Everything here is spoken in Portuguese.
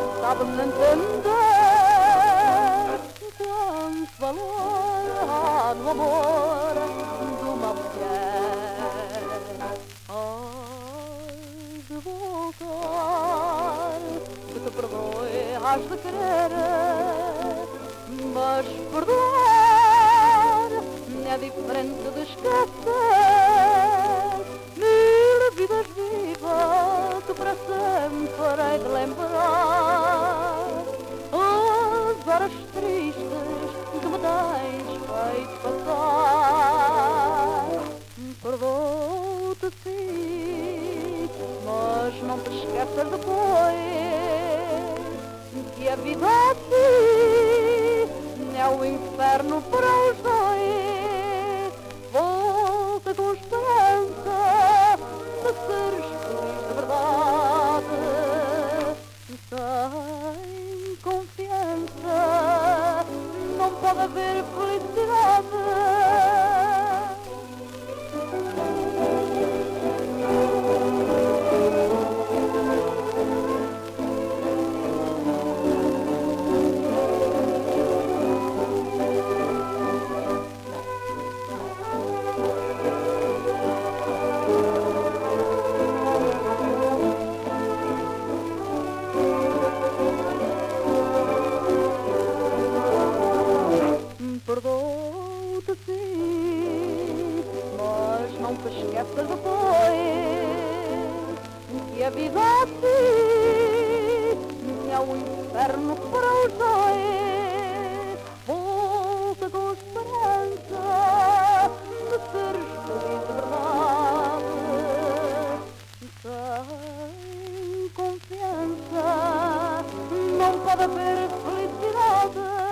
sabes entender quanto valor há no amor de uma mulher. Hás de voltar, que te perdoe, hás de querer, mas perdoar é diferente de esquecer. Mil vidas vivas que para sempre hei de lembrar, as horas tristes que me tens feito passar. Perdoo-te sim, mas não te esqueças depois que a vida assim é o inferno para os dois. Volta com esperança de seres feliz de verdade. Sem confiança não pode haver felicidade. Perdoo-te sim, mas não te esqueças depois que a vida assim é um inferno para os dois. Volta com esperança de seres feliz de verdade. Sem confiança não pode haver felicidade.